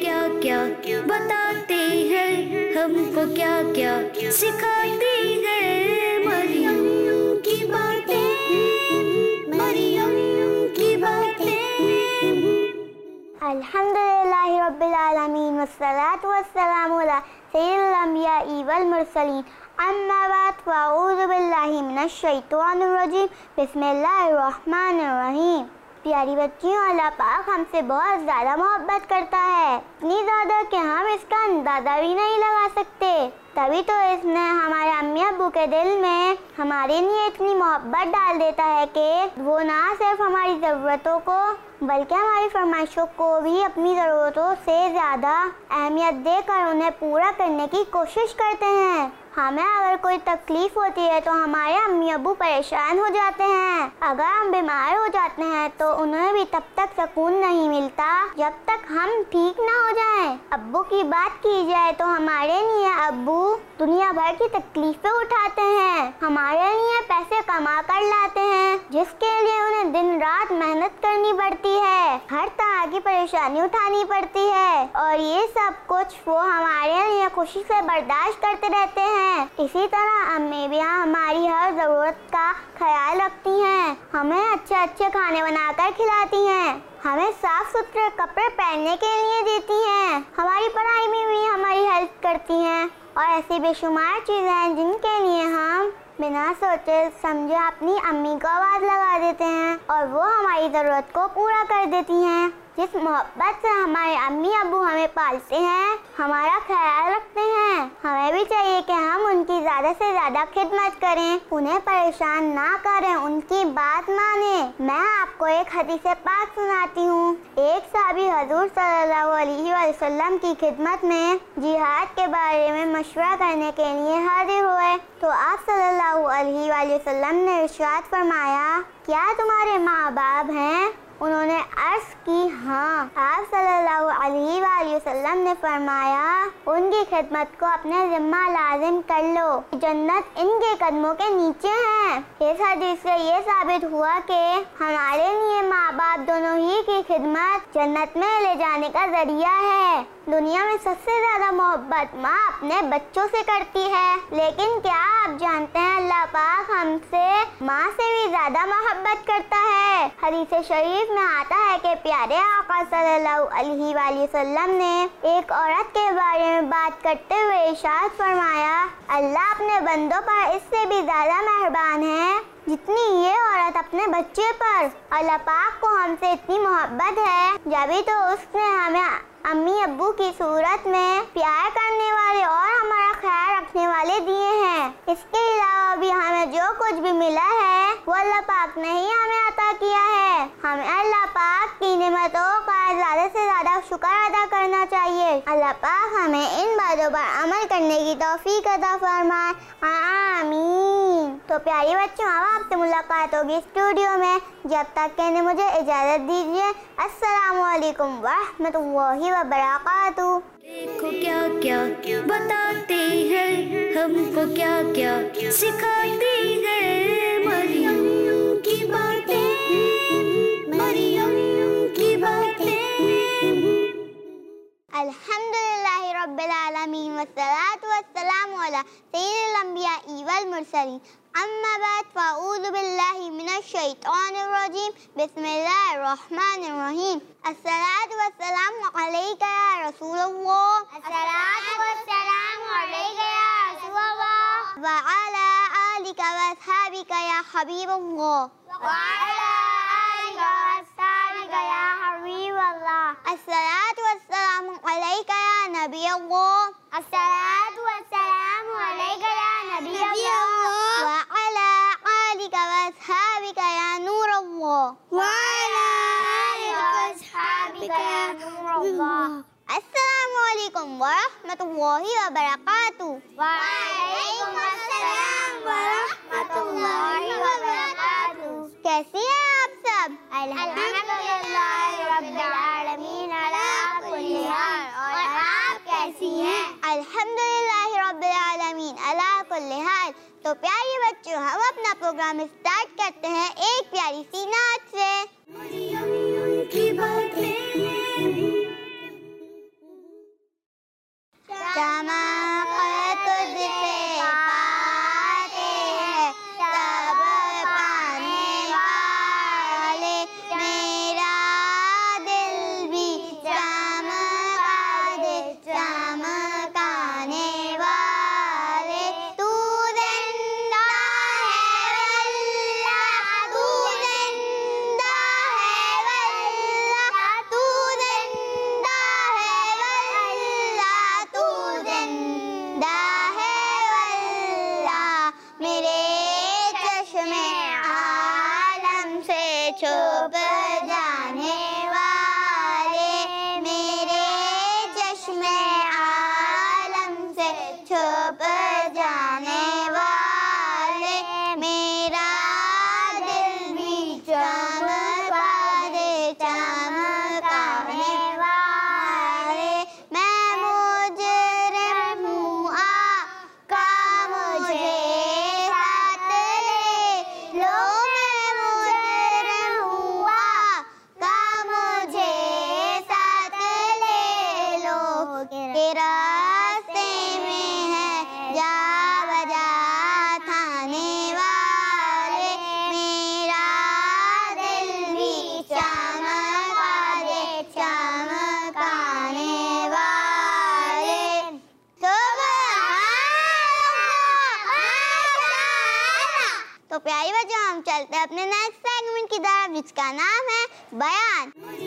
क्या क्या बताते हैं, हमको क्या क्या सिखाते हैं। मरियम की बातें, मरियम की बातें। अल्हम्दुलिल्लाहि रब्बिल आलमीन वस्सलातु वस्सलामु अला सय्यिदिल अंबिया'i वल मुरसलीन। अम्मा बाद फ़अऊज़ु बिल्लाहि मिनश शैतानिर रजीम। बिस्मिल्लाहिर रहमानिर रहीम। प्यारी बच्चियों, अल्लाह पाक हमसे बहुत ज़्यादा मोहब्बत करता है, इतनी ज़्यादा कि हम इसका अंदाज़ा भी नहीं लगा सकते। तभी तो इसने हमारे अम्मी अब्बू के दिल में हमारे लिए इतनी मोहब्बत डाल देता है कि वो ना सिर्फ हमारी ज़रूरतों को बल्कि हमारी फरमाइशों को भी अपनी ज़रूरतों से ज़्यादा अहमियत देकर उन्हें पूरा करने की कोशिश करते हैं। हमें अगर कोई तकलीफ़ होती है तो हमारे अम्मी अब्बू परेशान हो जाते हैं। अगर हम बीमार हो जाते हैं तो उन्हें भी तब तक सुकून नहीं मिलता जब तक हम ठीक ना हो जाएं। अब्बू की बात की जाए तो हमारे लिए अब्बू दुनिया भर की तकलीफ़ें उठाते हैं, हमारे लिए पैसे कमा कर लाते हैं, जिसके लिए उन्हें दिन रात मेहनत करनी पड़ती है, हर तरह की परेशानी उठानी पड़ती है, और ये सब कुछ वो हमारे लिए खुशी से बर्दाश्त करते रहते हैं। इसी तरह अम्मी भी हमारी हर ज़रूरत का ख्याल रखती हैं, हमें अच्छे अच्छे खाने बनाकर खिलाती हैं, हमें साफ सुथरे कपड़े पहनने के लिए देती हैं, हमारी पढ़ाई में भी हमारी हेल्प करती हैं, और ऐसी बेशुमार चीज़ें हैं जिनके लिए हम बिना सोचे समझे अपनी अम्मी को आवाज़ लगा देते हैं और वो हमारी ज़रूरत को पूरा कर देती हैं। जिस मोहब्बत से हमारे अम्मी अब्बू हमें पालते हैं, हमारा ख्याल रखते हैं, हमें भी चाहिए कि हम उनकी ज़्यादा से ज़्यादा खिदमत करें, उन्हें परेशान ना करें, उनकी बात माने। मैं आपको एक हदीस पाक सुनाती हूँ। एक सहाबी हजूर सल्लल्लाहु अलैहि वसल्लम की खिदमत में जिहाद के बारे में मशवरा करने के लिए हाजिर हुए तो आप सल्लल्लाहु अलैहि वसल्लम ने इरशाद फरमाया, क्या तुम्हारे माँ बाप हैं? उन्होंने अर्ज़ की हाँ। आप सल्लल्लाहु अलैहि वसल्लम ने फरमाया, उनकी खिदमत को अपने ज़िम्मा लाजिम कर लो, जन्नत इनके कदमों के नीचे है। इस हदीस से ये साबित हुआ कि हमारे लिए माँ बाप दोनों ही की खिदमत जन्नत में ले जाने का जरिया है। दुनिया में सबसे ज़्यादा मोहब्बत माँ अपने बच्चों से करती है, लेकिन क्या आप जानते हैं अल्लाह पाक हमसे माँ से भी ज़्यादा मोहब्बत करता है। हदीस शरीफ में आता है कि प्यारे आका सल्लल्लाहु अलैहि वसल्लम ने एक औरत के बारे में बात करते हुए इरशाद फरमाया, अल्लाह अपने बंदों पर इससे भी ज़्यादा मेहरबान है जितनी ये औरत अपने बच्चे पर। अल्लाह पाक को हमसे इतनी मोहब्बत है, जब तो उसने हमें अम्मी अब्बू की सूरत में प्यार करने वाले और हमारा ख्याल रखने वाले दिए हैं। इसके अलावा भी हमें जो कुछ भी मिला है वो अल्लाह पाक ने ही हमें अता किया है। हमें अल्लाह पाक की नेमतों का ज़्यादा से ज़्यादा शुक्र अदा करना चाहिए। अल्लाह पाक हमें इन बातों पर अमल करने की तौफीक अता फरमाए, आमीन। तो प्यारी बच्चों, अब आपसे मुलाकात होगी स्टूडियो में, जब तक कहने मुझे इजाज़त दीजिए। अस्सलामु अलैकुम वरहमतुल्लाहि वबरकातुहू। देखो क्या क्या बताते हैं, हमको क्या क्या सिखाते हैं। मरियम की बातें, मरियम की बातें। अल्हम्दुलिल्लाहि रब्बिल आलमीन वस्सलातु वस्सलामु अला सय्यिदिल अंबिया'i वल मुरसलीन। अम्मा बाद फ़अऊज़ु बिल्लाहि मिनश शैतानिर रजीम। बिस्मिल्लाहिर रहमानिर रहीम। अस्सलातु वस्सलामु अलैका या रसूलल्लाह। अस्सलातु वस्सलामु अलैका या रसूलल्लाह व अला आलिका व अस्हाबिका या हबीबल्लाह। व अला आलिका व अस्हाबिका या हबीबल्लाह। अस्सलातु वस्सलामु अलैका या नबी अल्लाह। अस्सलातु वस्सलामु अलैका या नबी अल्लाह व अला आलिका व अस्हाबिका या नूर अल्लाह। व अला आलिका व अस्हाबिका या नूर अल्लाह। अस्सलामु अलैकुम व रहमतुल्लाहि व बरकातुहू। व अलैकुम अस्सलाम व रहमतुल्लाहि व बरकातुहू। कैसी हैं आप सब? अल्हम्दुलिल्लाहि रब्बिल आलमीन अला कुल्ली हाल। और आप कैसी हैं? अल्हम्दुलिल्लाहि रब्बिल आलमीन अला कुल्ली हाल। तो प्यारे बच्चों, हम अपना प्रोग्राम स्टार्ट करते हैं एक प्यारी सी नात से। मरियम की बातें, प्यारे बच्चों, हम चलते हैं अपने नेक्स्ट सेगमेंट की तरफ, जिसका नाम है बयान।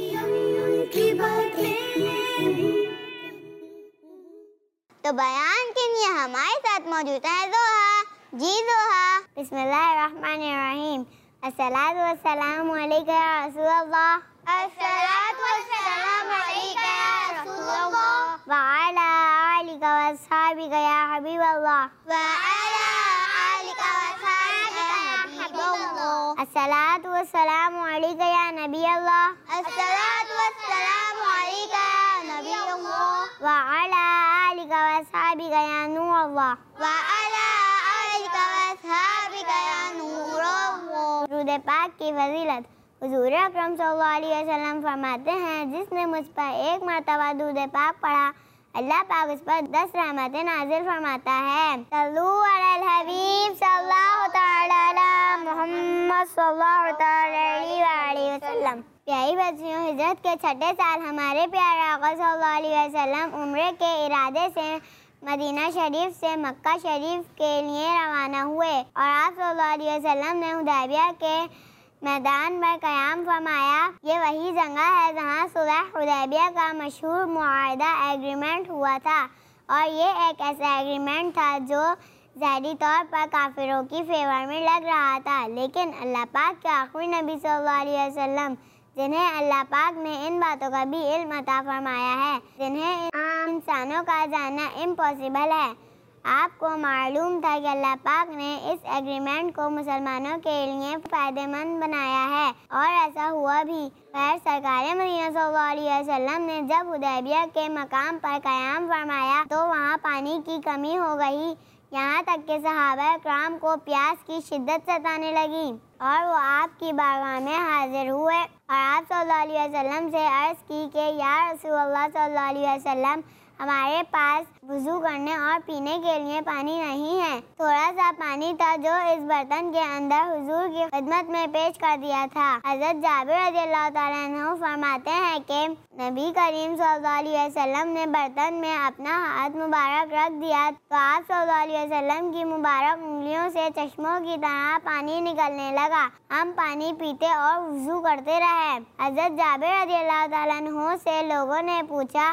तो बयान के लिए हमारे साथ मौजूद है ज़ोहा। जी ज़ोहा। बिस्मिल्लाहिर्रहमानिर्रहीम। अस्सलातु वस्सलामु अलैका या रसूलल्लाह। अस्सलातु वस्सलामु अलैका या रसूलल्लाह। व अला आलिका व अस्हाबिका या हबीबल्लाह। व अला आलिका व अस्हाबिका या हबीबल्लाह। अस्सलातु वस्सलामु अलैका या नबी अल्लाह। अस्सलातु वस्सलामु अलैका या नबी अल्लाह। व अला आलिका व अस्हाबिका या नूर अल्लाह। व अला आलिका व अस्हाबिका या नूर अल्लाह। दुरूद पाक की फजीलत। हुजूर अकरम सल्लल्लाहु अलैहि वसल्लम फरमाते हैं, जिसने मुझ पर एक मरतबा दुरूद पाक पढ़ा, अल्लाह पाक उस पर 10 रहमतें नाजिल फरमाता है। सल्लू अलल हबीब सल्लल्लाहु तआला अला मुहम्मद सल्लल्लाहु तआला अलैहि वसल्लम। प्यारी बच्चियों, हिजरत के 6ठे साल हमारे प्यारे आका सल्लल्लाहु अलैहि वसल्लम उम्रे के इरादे से मदीना शरीफ से मक्का शरीफ के लिए रवाना हुए और आप सल्लल्लाहु अलैहि वसल्लम ने हुदैबिया के मैदान पर क़याम फरमाया। ये वही जगह है जहाँ सुलह हुदैबिया का मशहूर मुआहदा एग्रीमेंट हुआ था, और ये एक ऐसा एग्रीमेंट था जो ज़ाहिरी तौर पर काफिरों की फेवर में लग रहा था, लेकिन अल्लाह पाक के आखिरी नबी सल्लल्लाहु अलैहि वसल्लम, जिन्हें अल्लाह पाक ने इन बातों का भी इल्म अता फरमाया है जिन्हें आम इंसानों का जानना इम्पॉसिबल है। आपको मालूम था कि अल्लाह पाक ने इस एग्रीमेंट को मुसलमानों के लिए फ़ायदेमंद बनाया है, और ऐसा हुआ भी। खैर, सरकार मदीना सल्लल्लाहु अलैहि वसल्लम ने जब हुदैबिया के मकाम पर क़याम फरमाया तो वहाँ पानी की कमी हो गई, यहाँ तक कि सहाबा किराम को प्यास की शिद्दत सताने लगी और वो आपकी बारगाह में हाजिर हुए और आप सल्लल्लाहु अलैहि वसल्लम से अर्ज़ की कि या रसूलल्लाह सल्लल्लाहु अलैहि वसल्लम, हमारे पास वुज़ू करने और पीने के लिए पानी नहीं है। थोड़ा सा पानी था जो इस बर्तन के अंदर हुजूर की खिदमत में पेश कर दिया था। हज़रत जाबिर रज़ियल्लाहु ताला अन्हु फरमाते हैं कि नबी करीम सल्लल्लाहु अलैहि वसल्लम ने बर्तन में अपना हाथ मुबारक रख दिया तो आप सल्लल्लाहु अलैहि वसल्लम की मुबारक उंगलियों से चश्मों की तरह पानी निकलने लगा। हम पानी पीते और वुज़ू करते रहे। हज़रत जाबिर रज़ियल्लाहु ताला अन्हु से लोगों ने पूछा,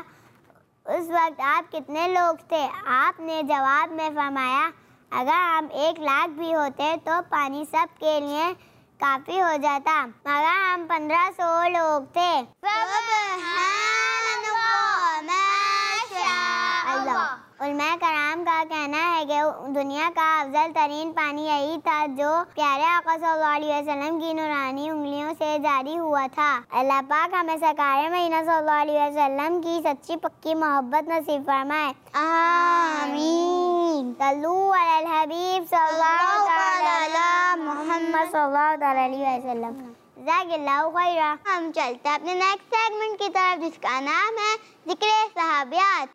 उस वक्त आप कितने लोग थे? आपने जवाब में फरमाया, अगर हम 1 लाख भी होते तो पानी सब के लिए काफ़ी हो जाता, मगर हम 1500 लोग थे। उलमा कराम का कहना है कि दुनिया का अफजल तरीन पानी यही था जो प्यारे आका सल्लल्लाहु अलैहि वसल्लम की नूरानी उंगलियों से जारी हुआ था। अल्लाह पाक हमें सरकार मदीना सल्लल्लाहु अलैहि वसल्लम की सच्ची पक्की मोहब्बत नसीब फरमाए। आमीन। सल्लू अलल हबीब सल्लल्लाहु अलैहि मुहम्मद सल्लल्लाहु अलैहि वसल्लम। जज़ाकल्लाहु खैरा। हम चलते हैं अपने नेक्स्ट सेगमेंट की तरफ, जिसका नाम है जिक्र सहाबियात।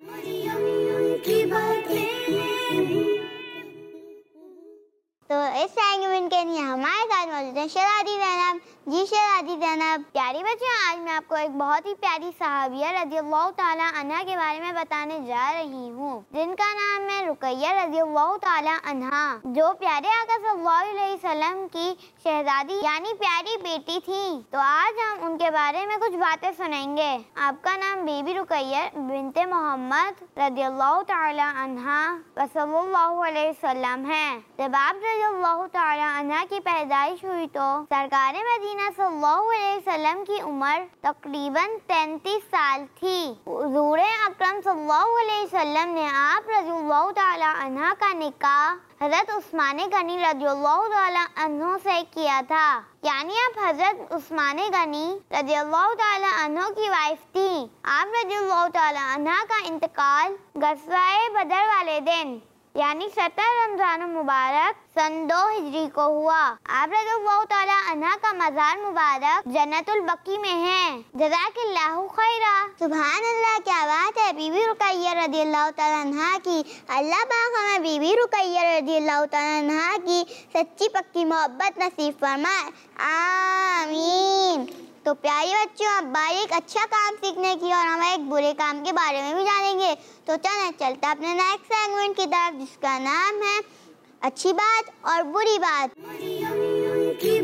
तो इस सेगमेंट के लिए हमारे साथ मौजूद है शहज़ादी ज़ैनब। जी शहज़ादी ज़ैनब। प्यारी बच्चियों, आज मैं आपको एक बहुत ही प्यारी सहाबिया रज़ियल्लाहु ताला अन्हा के बारे में बताने जा रही हूँ, जिनका नाम है रुकैया रज़ियल्लाहु ताला अन्हा, जो प्यारे आका सल्लल्लाहु अलैहि वसल्लम की शहज़ादी यानी प्यारी बेटी थी। तो आज हम उनके बारे में कुछ बातें सुनेंगे। आपका नाम बीबी रुकैया बिन्ते मोहम्मद रज़ियल्लाहु ताला अन्हा सल्लल्लाहु अलैहि वसल्लम है। जब आप रज़ियल्लाहु ताला अन्हा की पैदाइश हुई तो सरकार मदीना सल्लल्लाहु अलैहि वसल्लम की उम्र तकरीबन 33 साल थी। हुज़ूर अकरम सल्लल्लाहु अलैहि वसल्लम ने आप रज़ियल्लाहु ताला अन्हा का निकाह हज़रत उस्मान गनी रज़ियल्लाहु ताला अन्हु से किया था, यानी आप हज़रत उस्मान गनी रज़ियल्लाहु ताला अन्हु की वाइफ थी। आप रज़ियल्लाहु ताला अन्हा का इंतकाल गज़वाए बदर वाले दिन यानी 17 रमज़ान मुबारक सन 2 हिजरी को हुआ। आप रज़ियल्लाहु ताला अन्हा का मज़ार मुबारक जन्नतुल बकी में है। जज़ाकल्लाहु खैरा। सुभान अल्लाह, क्या बात है। बीबी रुकैया रज़ियल्लाहु ताला अन्हा की, अल्लाह पाक हमें बीबी रुकैया रज़ियल्लाहु ताला अन्हा की सच्ची पक्की मोहब्बत नसीब फरमाए। आमीन। तो प्यारी बच्चों, अब बारी एक अच्छा काम सीखने की और हम एक बुरे काम के बारे में भी जानेंगे। तो चलें चलते अपने नेक्स्ट सेगमेंट की तरफ, जिसका नाम है अच्छी बात और बुरी बात।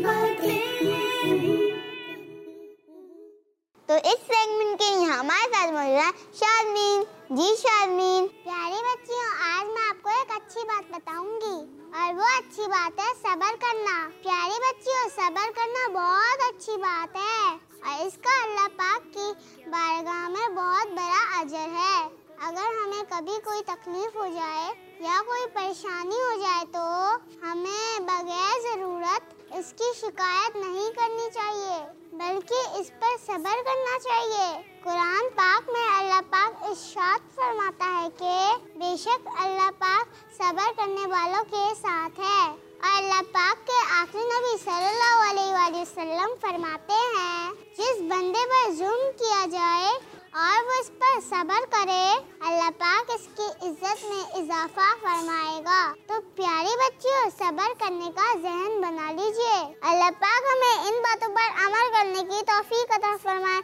तो इस सेगमेंट के लिए हमारे साथ मौजूद है शारमीन। जी शारमीन। प्यारे बच्चियों, आज मैं आपको एक अच्छी बात बताऊंगी और वो अच्छी बात है सब्र करना। प्यारे बच्चियों, सब्र करना बहुत अच्छी बात है और इसका अल्लाह पाक की बारगाह में बहुत बड़ा अजर है। अगर हमें कभी कोई तकलीफ हो जाए या कोई परेशानी हो जाए तो हमें बगैर ज़रूरत इसकी शिकायत नहीं करनी चाहिए, बल्कि इस पर सब्र करना चाहिए। कुरान पाक में अल्लाह पाक इरशाद फरमाता है कि बेशक अल्लाह पाक सब्र करने वालों के साथ है। और अल्लाह पाक के आखिरी नबी सल्लल्लाहु अलैहि वसल्लम फरमाते हैं, जिस बंदे पर जुल्म किया जाए और वो इस पर सब्र करे, अल्लाह पाक इसकी इज्जत में इजाफा फरमाएगा। तो प्यारे बच्चियों, सब्र करने का ज़हन बना लीजिए। अल्लाह पाक हमें इन बातों पर अमल करने की तौफीक अता फरमाए,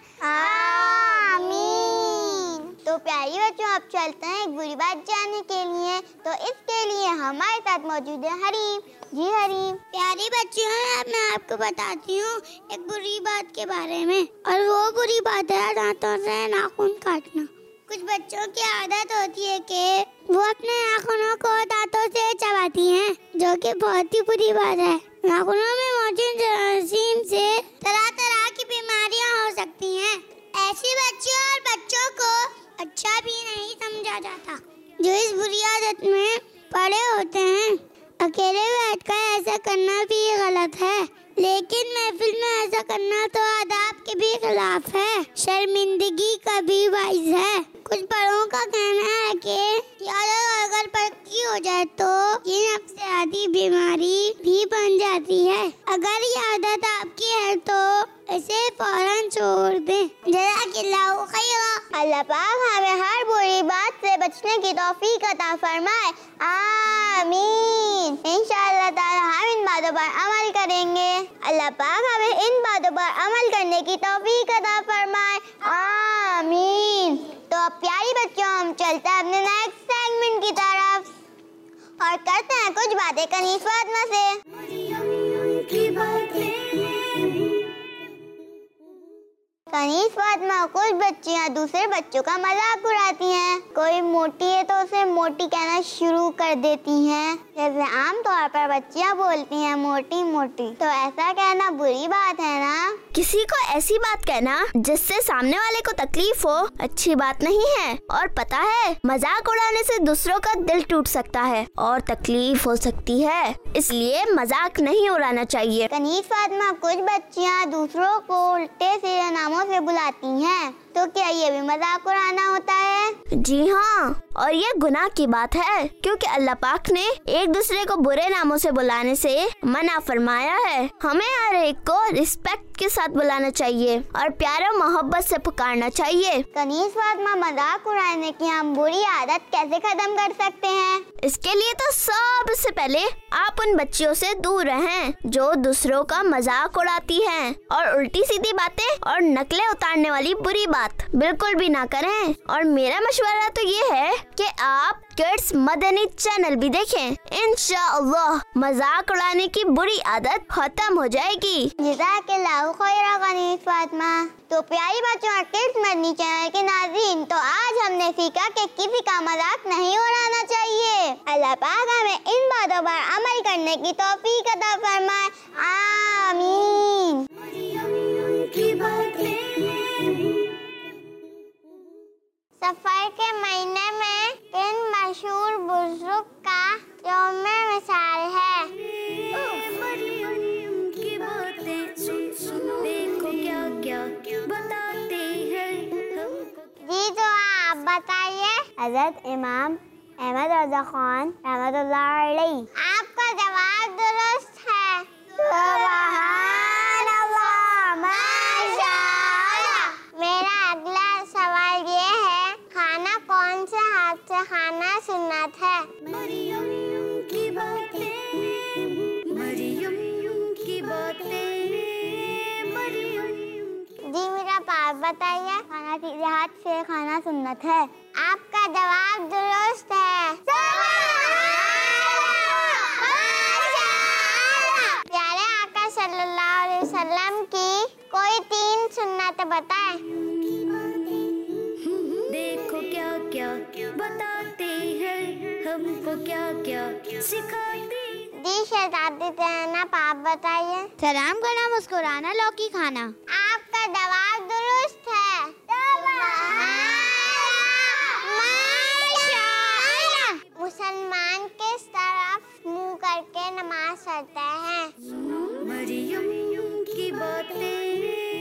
आमीन। तो प्यारी बच्चों, अब चलते हैं एक बुरी बात जानने के लिए। तो इसके लिए हमारे साथ मौजूद है हरीम। जी हरीम। प्यारी बच्चियों, मैं आपको बताती हूँ एक बुरी बात के बारे में, और वो बुरी बात है दांतों से नाखून काटना। कुछ बच्चों की आदत होती है कि वो अपने नाखूनों को दांतों से चबाती हैं, जो कि बहुत ही बुरी बात है। नाखूनों में मौजूद जरासीम से तरह तरह की बीमारियां हो सकती हैं। ऐसी बच्चियों और बच्चों को अच्छा भी नहीं समझा जाता जो इस बुरी आदत में पड़े होते हैं। अकेले बैठकर ऐसा करना भी गलत है, लेकिन महफिल में ऐसा करना तो आदाब के भी खिलाफ है, शर्मिंदगी का भी बाइस है। कुछ बड़ों का कहना है कि अगर पक्की हो जाए तो ये नफ्सियाती बीमारी भी बन जाती है। अगर ये आदत आपकी है तो इसे फौरन छोड़ दें। जज़ाकिल्लाहु खैरा। अल्लाह पाक हमें हर बुरी बात से बचने की तौफीक अता फरमाए, आमीन। इंशाअल्लाह ताला हम इन बातों पर अमल करेंगे। अल्लाह पाक हमें इन बातों पर अमल करने की तौफीक अता फरमाए, आमीन। तो अब प्यारी बच्चों, हम चलते हैं अपने नेक्स्ट सेगमेंट की तरफ और करते हैं कुछ बातें कनीज़ फातिमा से। कनीज़ फातिमा, कुछ बच्चियाँ दूसरे बच्चों का मजाक उड़ाती हैं। कोई मोटी है तो उसे मोटी कहना शुरू कर देती हैं। जैसे आमतौर पर बच्चियाँ बोलती हैं मोटी मोटी, तो ऐसा कहना बुरी बात है ना। किसी को ऐसी बात कहना जिससे सामने वाले को तकलीफ हो अच्छी बात नहीं है, और पता है मजाक उड़ाने से दूसरों का दिल टूट सकता है और तकलीफ हो सकती है, इसलिए मजाक नहीं उड़ाना चाहिए। कनीज़ फातिमा, कुछ बच्चियाँ दूसरों को उल्टे सीधे नामों से बुलाती हैं, तो क्या ये भी मजाक उड़ाना होता है? जी हाँ, और ये गुनाह की बात है, क्योंकि अल्लाह पाक ने एक दूसरे को बुरे नामों से बुलाने से मना फरमाया है। हमें हर एक को रिस्पेक्ट के साथ बुलाना चाहिए और प्यार और मोहब्बत से पुकारना चाहिए। कनीज़ फातिमा, मजाक उड़ाने की हम बुरी आदत कैसे खत्म कर सकते हैं? इसके लिए तो सबसे पहले आप उन बच्चियों से दूर रहें जो दूसरों का मजाक उड़ाती हैं और उल्टी सीधी बातें और नकलें उतारने वाली बुरी बात बिल्कुल भी ना करें। और मेरा मशवरा तो ये है कि आप किड्स मदनी चैनल भी देखें, इंशाअल्लाह मजाक उड़ाने की बुरी आदत खत्म हो जाएगी। जज़ाकिल्लाहु खैरा कनीज़ फातिमा। तो प्यारी बच्चों और किड्स मदनी चैनल के नाज़रीन, तो आज हमने सीखा कि किसी का मजाक नहीं उड़ाना चाहिए। अल्लाह पाक हमें इन बातों पर अमल करने की तौफीक अता फरमाए, आमीन। सफर के महीने में इन मशहूर बुजुर्ग का यौमे मिसाल है। की बातें सुन देखो क्या क्या बताते हैं हमको। जी तो आप बताइए। हज़रत इमाम अहमद रज़ा खान रहमतुल्लाह अलैह। आपका जवाब दुरुस्त है। सुभान अल्लाह, माशाअल्लाह। मेरा अगला सवाल ये है, खाना कौन से हाथ से खाना सुन्नत है? मरियम की बातें, मरियम की बातें, मरियम। जी मेरा पाप बताइए। खाना सीधे हाथ से खाना सुन्नत है। आपका जवाब दुरुस्त है। प्यारे आका सल्लल्लाहु सुन्नत बताए। देखो क्या क्या बताते हैं, हमको क्या क्या सिखाते। जी शहजादी ज़ैनब आप बताइए। सलाम करना, मुस्कुराना, लौकी खाना। आपका जवाब दुरुस्त है। माशाअल्लाह। मुसलमान किस तरफ मुंह करके नमाज पढ़ते हैं? मरियम की बातें,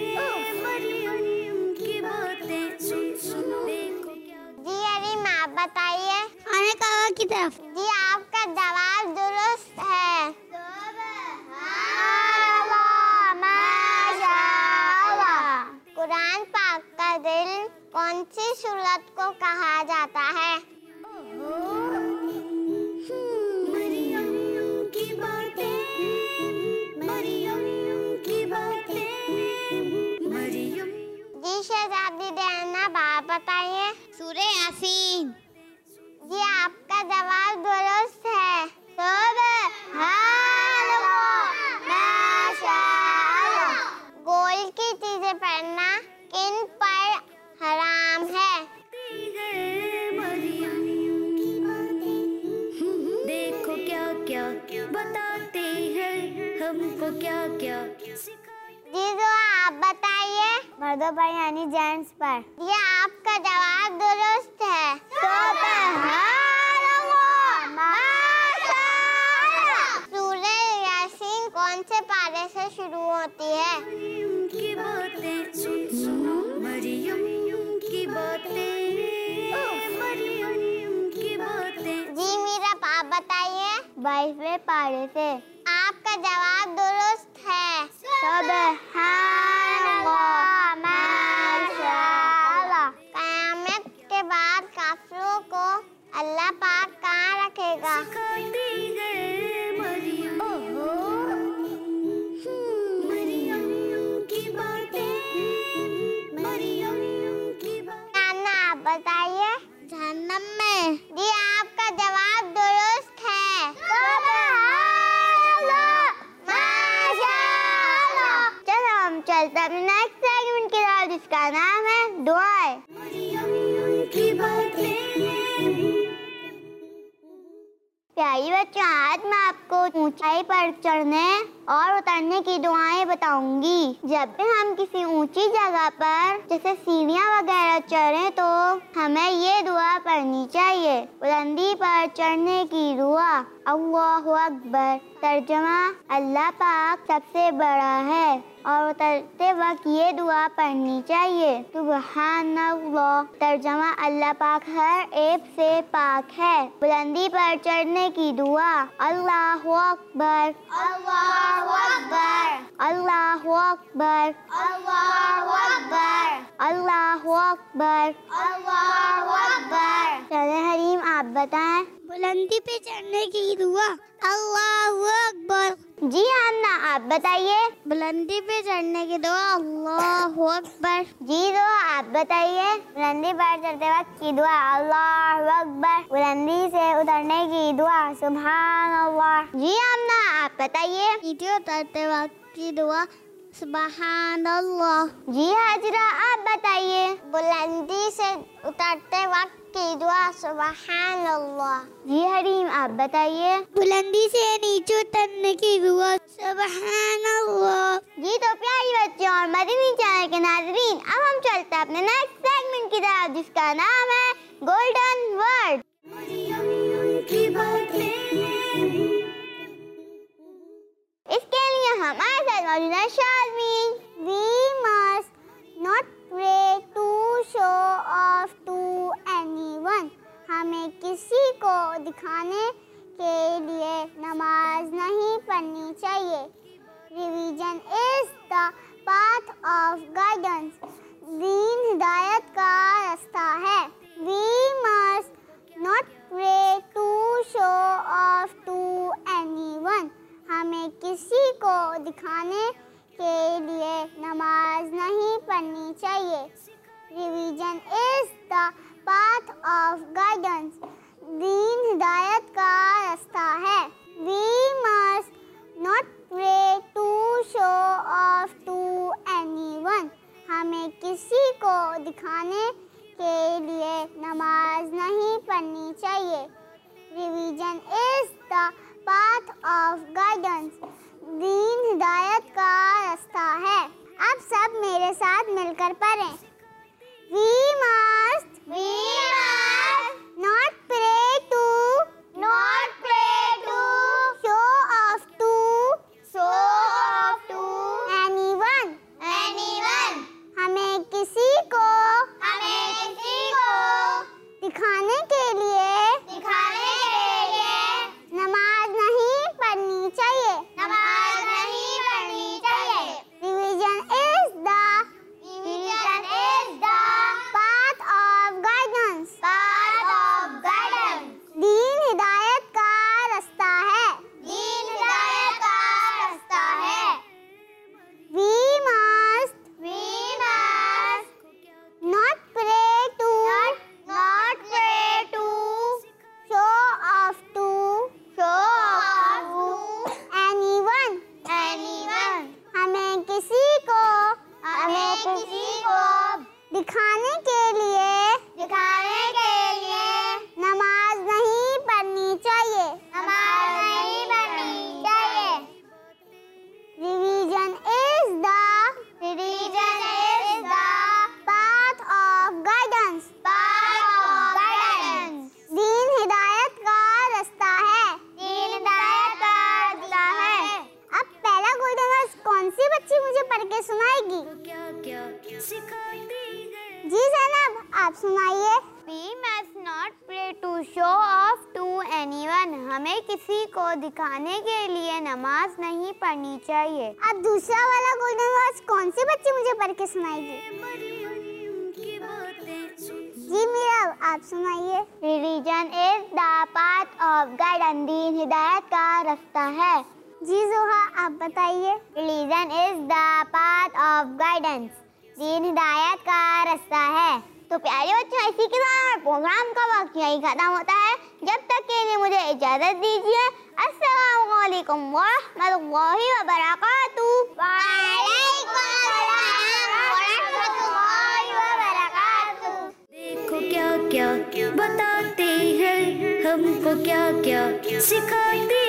मरियम की बातें सुन सुन देखो क्या। जी हरीम आप बताइए। खाने कहा की तरफ। जी आपका जवाब दुरुस्त है। माशाअल्लाह। कुरान पाक का दिल कौन सी सूरत को कहा जाता है? मरियम की बातें, मरियम की बातें, मरियम। जी शहजादी ज़ैनब आप बताइए। सूरे यासीन। जी आपका जवाब दुरुस्त है। माशाअल्लाह। गोल्ड की चीजें पहनना किन पर हराम है? मरियम की बातें, देखो क्या क्या बताते हैं, हमको क्या क्या सिखाते। जी जो आप बताइए। मर्दों पर यानी जेंट्स पर। ये आपका जवाब दुरुस्त है। सूरह यासीन कौन से पारे से शुरू होती है? मरियम की बातें सुन सुनो, मरियम की बातें, मरियम की बातें। जी मीरा आप बताइए। 22वें पारे से। आपका जवाब दुरुस्त है। माशाअल्लाह। क़यामत के बाद काफिरों को अल्लाह पाक कहाँ रखेगा? सिखाती है मरियम, मरियम की बातें, मरियम की बातें। नाना आप बताइए। जहन्नम में। जी आपका जवाब दुरुस्त है। माशाअल्लाह। चलो हम चलते हैं नेक्स्ट सेगमेंट की तरफ जिसका नाम है दुआएं। मरियम की बातें। प्यारी बच्चों, आज मैं आपको ऊंचाई पर चढ़ने और उतरने की दुआएं बताऊंगी। जब भी हम किसी ऊंची जगह पर जैसे सीढ़ियां वगैरह चढ़े तो हमें ये दुआ पढ़नी चाहिए। बुलंदी पर चढ़ने की दुआ। अल्लाहु अकबर। तर्जुमा, अल्लाह पाक सबसे बड़ा है और उतरते वक्त ये दुआ पढ़नी चाहिए। सुबहानल्लाह। तर्जुमा, अल्लाह पाक हर ऐब से पाक है। बुलंदी पर चढ़ने की दुआ। अल्लाहु अकबर, अल्लाहु अकबर, अल्लाहु अकबर, अल्लाहु अकबर, अल्लाहु अकबर। अल्लाहु अकबर। चले हरीम आप बताएं। बुलंदी पे चढ़ने की दुआ। अल्लाहु अकबर। जी आमना आप बताइए। बुलंदी पे चढ़ने की दुआ। अल्लाहु अकबर। जी दो आप बताइए। बुलंदी पर चढ़ते वक्त की दुआ। अल्लाहु अकबर। बुलंदी से उतरने की दुआ। सुभान अल्लाह। जी आमना आप बताइए। नीचे उतरते वक्त की दुआ। सुभान अल्लाह। जी हाजरा आप बताइए। बुलंदी से उतरते वक्त की दुआ। सुभान अल्लाह। जी हरीम आप बताइए। बुलंदी से नीचे उतरने की दुआ। सुभान अल्लाह। जी तो प्यारी बच्चों और मदनी चैनल के नाज़रीन, अब हम चलते हैं अपने नेक्स्ट सेगमेंट की तरफ जिसका नाम है गोल्डन वर्ड। मरियम की बातें। इसके लिए हमारे साथ मौजूद है शाज़मीन। We must not pray to show off to anyone. हमें किसी को दिखाने के लिए नमाज नहीं पढ़नी चाहिए। Revision is the path of guidance. दीन हिदायत का रास्ता है। We must not pray to show off to anyone. हमें किसी को दिखाने के लिए नमाज नहीं पढ़नी चाहिए। Religion is the path of guidance. दीन हिदायत का रास्ता है। We must not pray to show off to anyone. किसी को दिखाने के लिए नमाज नहीं पढ़नी चाहिए। Religion is the path of guidance. दीन हिदायत का रास्ता है। अब सब मेरे साथ मिलकर पढ़ें। We must not pray to show off to anyone। हमें किसी को दिखाने के लिए नमाज नहीं पढ़नी चाहिए। Religion is the path of guidance। दीन हिदायत का रास्ता है। We must not pray to show off to anyone। हमें किसी को दिखाने के लिए नमाज नहीं पढ़नी चाहिए। Religion is the path of guidance। दीन हिदायत का रास्ता है। अब पहला गोल्डन वर्स कौन सी बच्ची मुझे पढ़ के सुनाएगी? क्या सिखाती है? जी ज़ैनब, आप सुनाइए। We must not pray to show off to anyone। हमें किसी को दिखाने के लिए नमाज नहीं पढ़नी चाहिए। अब दूसरा वाला गोल्डन वर्स कौन सी बच्ची मुझे पढ़ के सुनाएगी? मरियम की बातें सुन। जी मीरा, आप सुनाइए। Religion is the path of guidance. दीन हिदायत का रास्ता है। जी जोहा, आप बताइए। Religion is the path of guidance. दीन हिदायत का रास्ता है। तो प्यारे बच्चों, इसी के साथ प्रोग्राम का वक्त यही खत्म होता है। जब तक के लिए मुझे इजाजत दीजिए। अस्सलाम वालेकुम वरहमतुल्लाहि वबरकातुहू। देखो क्या क्या बताते हैं, हमको क्या क्या सिखाते